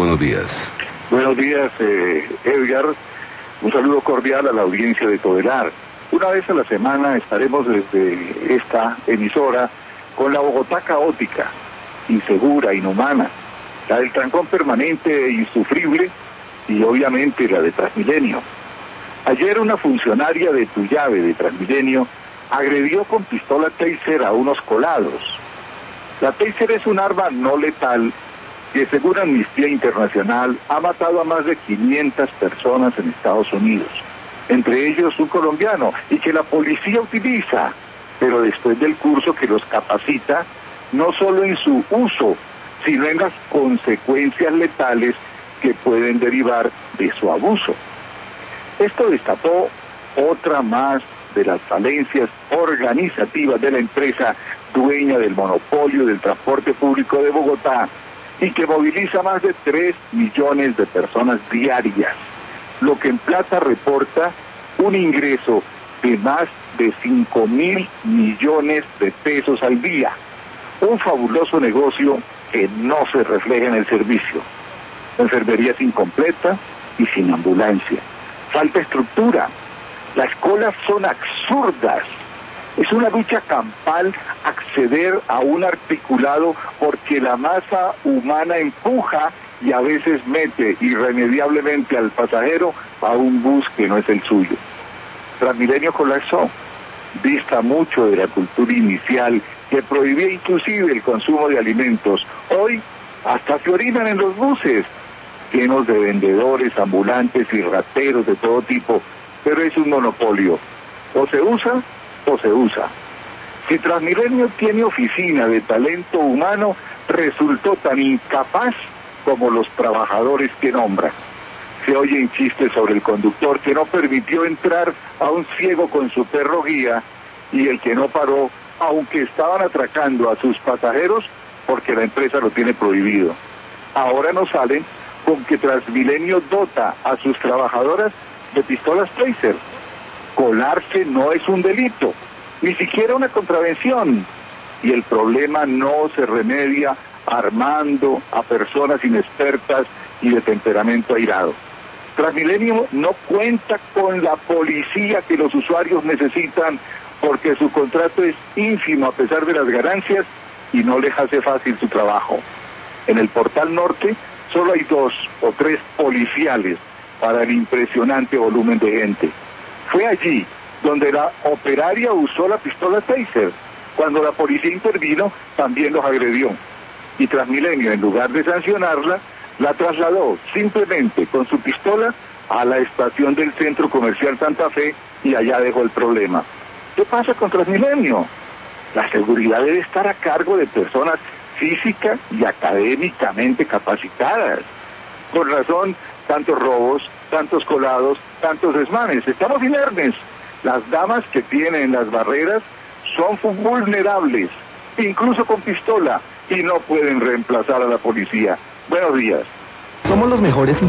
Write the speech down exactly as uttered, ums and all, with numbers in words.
buenos días. Buenos días, eh, Edgar. Un saludo cordial a la audiencia de Todelar. Una vez a la semana estaremos desde esta emisora con la Bogotá caótica, insegura, inhumana, la del trancón permanente e insufrible y obviamente la de Transmilenio. Ayer una funcionaria de Tuyave, de Transmilenio, agredió con pistola Taser a unos colados. La Taser es un arma no letal que, según Amnistía Internacional, ha matado a más de quinientas personas en Estados Unidos, entre ellos un colombiano, y que la policía utiliza, pero después del curso que los capacita, no solo en su uso, sino en las consecuencias letales que pueden derivar de su abuso. Esto destapó otra más de las falencias organizativas de la empresa dueña del monopolio del transporte público de Bogotá y que moviliza más de tres millones de personas diarias, lo que en plata reporta un ingreso de más de cinco mil millones de pesos al día. Un fabuloso negocio que no se refleja en el servicio. Enfermerías incompleta y sin ambulancia. Falta estructura. Las colas son absurdas. Es una lucha campal acceder a un articulado porque la masa humana empuja y a veces mete irremediablemente al pasajero a un bus que no es el suyo. Transmilenio colapsó. Dista mucho de la cultura inicial que prohibía inclusive el consumo de alimentos. Hoy hasta se orinan en los buses, llenos de vendedores, ambulantes y rateros de todo tipo, pero es un monopolio. O se usa o se usa. Si Transmilenio tiene oficina de talento humano, resultó tan incapaz como los trabajadores que nombra. Se oyen chistes sobre el conductor que no permitió entrar a un ciego con su perro guía y el que no paró, aunque estaban atracando a sus pasajeros porque la empresa lo tiene prohibido. Ahora nos salen con que Transmilenio dota a sus trabajadoras de pistolas Taser. Colarse no es un delito, ni siquiera una contravención, y el problema no se remedia armando a personas inexpertas y de temperamento airado. Transmilenio no cuenta con la policía que los usuarios necesitan porque su contrato es ínfimo a pesar de las ganancias y no les hace fácil su trabajo. En el Portal Norte solo hay dos o tres policiales para el impresionante volumen de gente. Fue allí donde la operaria usó la pistola Taser. Cuando la policía intervino, también los agredió. Y Transmilenio, en lugar de sancionarla, la trasladó simplemente con su pistola a la estación del Centro Comercial Santa Fe y allá dejó el problema. ¿Qué pasa con Transmilenio? La seguridad debe estar a cargo de personas física y académicamente capacitadas. Con razón, tantos robos, tantos colados, tantos desmanes. Estamos inermes. Las damas que tienen las barreras son vulnerables, incluso con pistola, y no pueden reemplazar a la policía. Buenos días. Somos los mejores